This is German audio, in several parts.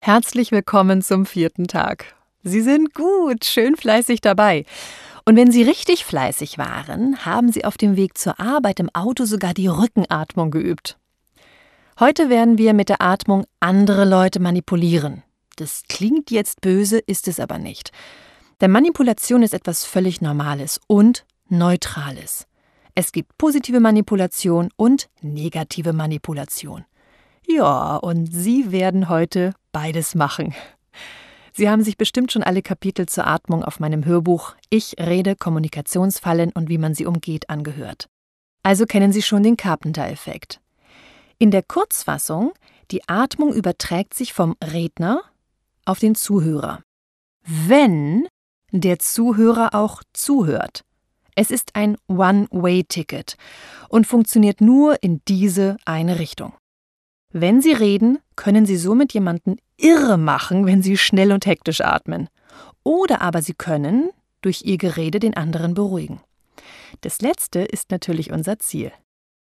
Herzlich willkommen zum 4. Tag. Sie sind gut, schön fleißig dabei. Und wenn Sie richtig fleißig waren, haben Sie auf dem Weg zur Arbeit im Auto sogar die Rückenatmung geübt. Heute werden wir mit der Atmung andere Leute manipulieren. Das klingt jetzt böse, ist es aber nicht. Denn Manipulation ist etwas völlig Normales und Neutrales. Es gibt positive Manipulation und negative Manipulation. Ja, und Sie werden heute beides machen. Sie haben sich bestimmt schon alle Kapitel zur Atmung auf meinem Hörbuch Ich rede Kommunikationsfallen und wie man sie umgeht angehört. Also kennen Sie schon den Carpenter-Effekt. In der Kurzfassung, die Atmung überträgt sich vom Redner auf den Zuhörer. Wenn der Zuhörer auch zuhört. Es ist ein One-Way-Ticket und funktioniert nur in diese eine Richtung. Wenn Sie reden, können Sie somit jemanden irre machen, wenn Sie schnell und hektisch atmen. Oder aber Sie können durch Ihr Gerede den anderen beruhigen. Das Letzte ist natürlich unser Ziel.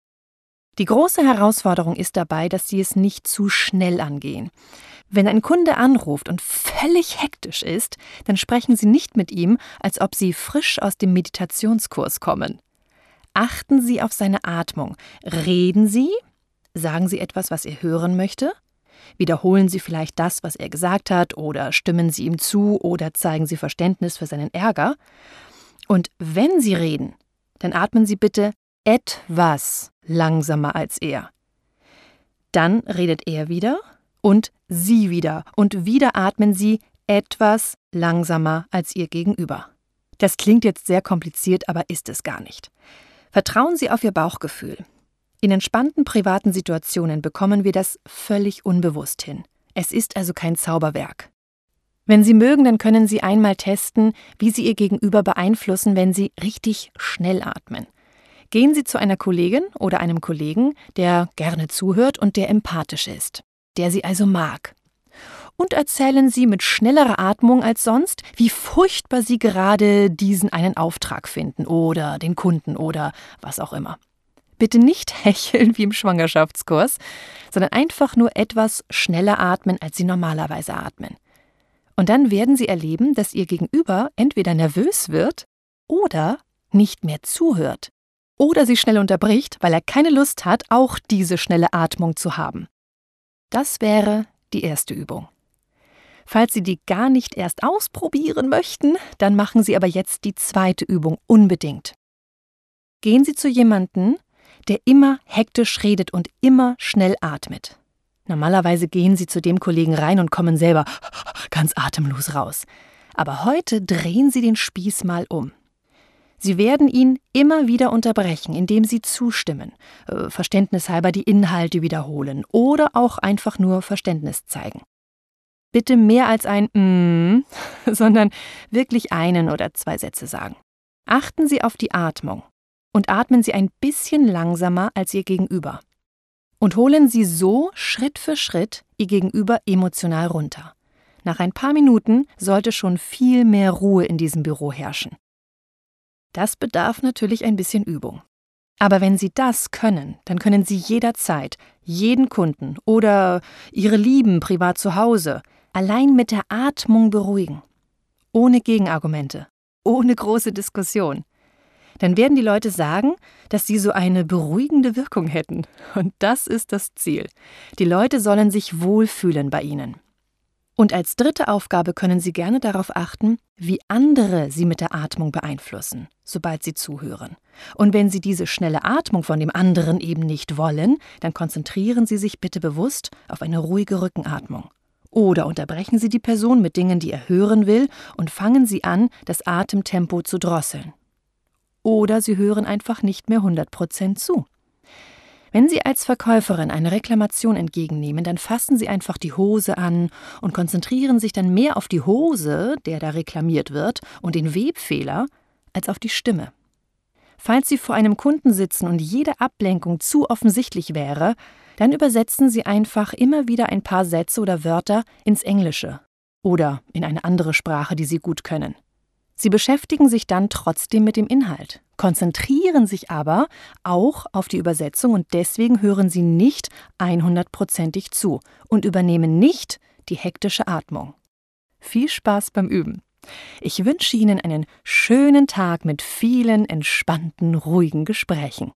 Die große Herausforderung ist dabei, dass Sie es nicht zu schnell angehen. Wenn ein Kunde anruft und völlig hektisch ist, dann sprechen Sie nicht mit ihm, als ob Sie frisch aus dem Meditationskurs kommen. Achten Sie auf seine Atmung. Reden Sie? Sagen Sie etwas, was er hören möchte? Wiederholen Sie vielleicht das, was er gesagt hat, oder stimmen Sie ihm zu oder zeigen Sie Verständnis für seinen Ärger? Und wenn Sie reden, dann atmen Sie bitte etwas langsamer als er. Dann redet er wieder und Sie wieder und wieder atmen Sie etwas langsamer als Ihr Gegenüber. Das klingt jetzt sehr kompliziert, aber ist es gar nicht. Vertrauen Sie auf Ihr Bauchgefühl. In entspannten privaten Situationen bekommen wir das völlig unbewusst hin. Es ist also kein Zauberwerk. Wenn Sie mögen, dann können Sie einmal testen, wie Sie Ihr Gegenüber beeinflussen, wenn Sie richtig schnell atmen. Gehen Sie zu einer Kollegin oder einem Kollegen, der gerne zuhört und der empathisch ist, der Sie also mag. Und erzählen Sie mit schnellerer Atmung als sonst, wie furchtbar Sie gerade diesen einen Auftrag finden oder den Kunden oder was auch immer. Bitte nicht hecheln wie im Schwangerschaftskurs, sondern einfach nur etwas schneller atmen, als Sie normalerweise atmen. Und dann werden Sie erleben, dass Ihr Gegenüber entweder nervös wird oder nicht mehr zuhört. Oder Sie schnell unterbricht, weil er keine Lust hat, auch diese schnelle Atmung zu haben. Das wäre die erste Übung. Falls Sie die gar nicht erst ausprobieren möchten, dann machen Sie aber jetzt die zweite Übung unbedingt. Gehen Sie zu jemandem, der immer hektisch redet und immer schnell atmet. Normalerweise gehen Sie zu dem Kollegen rein und kommen selber ganz atemlos raus. Aber heute drehen Sie den Spieß mal um. Sie werden ihn immer wieder unterbrechen, indem Sie zustimmen, verständnishalber die Inhalte wiederholen oder auch einfach nur Verständnis zeigen. Bitte mehr als ein sondern wirklich einen oder 2 Sätze sagen. Achten Sie auf die Atmung. Und atmen Sie ein bisschen langsamer als Ihr Gegenüber. Und holen Sie so Schritt für Schritt Ihr Gegenüber emotional runter. Nach ein paar Minuten sollte schon viel mehr Ruhe in diesem Büro herrschen. Das bedarf natürlich ein bisschen Übung. Aber wenn Sie das können, dann können Sie jederzeit jeden Kunden oder Ihre Lieben privat zu Hause allein mit der Atmung beruhigen. Ohne Gegenargumente, ohne große Diskussion. Dann werden die Leute sagen, dass sie so eine beruhigende Wirkung hätten. Und das ist das Ziel. Die Leute sollen sich wohlfühlen bei Ihnen. Und als dritte Aufgabe können Sie gerne darauf achten, wie andere Sie mit der Atmung beeinflussen, sobald Sie zuhören. Und wenn Sie diese schnelle Atmung von dem anderen eben nicht wollen, dann konzentrieren Sie sich bitte bewusst auf eine ruhige Rückenatmung. Oder unterbrechen Sie die Person mit Dingen, die er hören will, und fangen Sie an, das Atemtempo zu drosseln. Oder Sie hören einfach nicht mehr 100% zu. Wenn Sie als Verkäuferin eine Reklamation entgegennehmen, dann fassen Sie einfach die Hose an und konzentrieren sich dann mehr auf die Hose, der da reklamiert wird, und den Webfehler, als auf die Stimme. Falls Sie vor einem Kunden sitzen und jede Ablenkung zu offensichtlich wäre, dann übersetzen Sie einfach immer wieder ein paar Sätze oder Wörter ins Englische oder in eine andere Sprache, die Sie gut können. Sie beschäftigen sich dann trotzdem mit dem Inhalt, konzentrieren sich aber auch auf die Übersetzung und deswegen hören Sie nicht 100%ig zu und übernehmen nicht die hektische Atmung. Viel Spaß beim Üben. Ich wünsche Ihnen einen schönen Tag mit vielen entspannten, ruhigen Gesprächen.